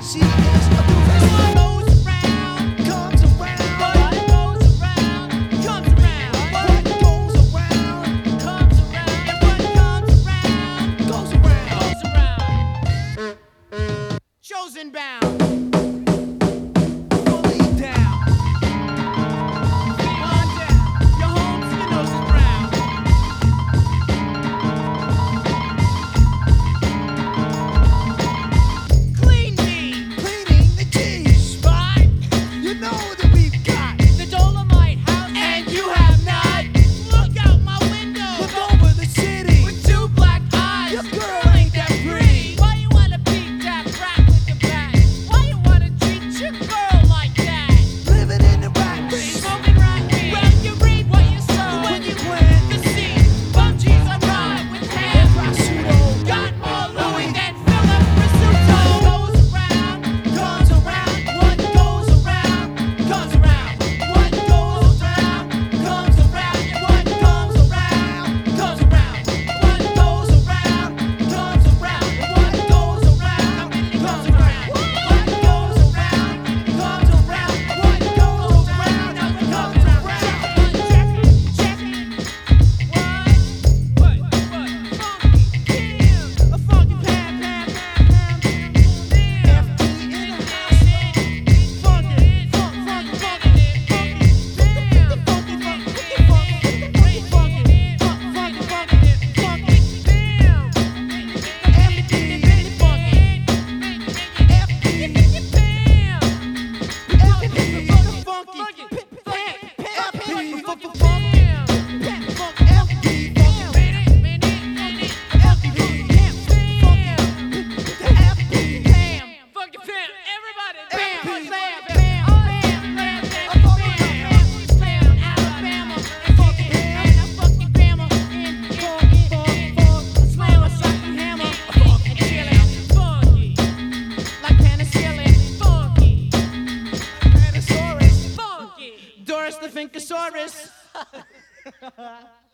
She is a doofus. What goes around comes around. What goes around comes around. What goes around comes around. And what comes around goes around. Goes around. Chosen bound. Fully down. Feet on down. Your homes, your nose is brown. Clean me. Cleaning the cheese. Spot. You know that we've got the Dolomite house, and you have not. Look out my window. Look over the city with two black eyes. Your girl ain't that pretty. Why you wanna beat that rat with the bat? Why you wanna treat your girl like that? Living in the rat race. Smoking rat weed. Well, you reap what you sow when you plant the seed. Bum G's I ride with ham. Prosciutto. Got more Louis than Philip Risotto. Goes around, comes around. What goes around, comes around. What goes around, comes around. And what comes around, comes around. What goes around, comes around. And what goes around, comes around. What goes around, comes around. What goes around, comes around. Check it. What? A funky pam, pam, pam, pam, pam. FD in the house. Funky, funky, funky, Doris the Finkosaurus.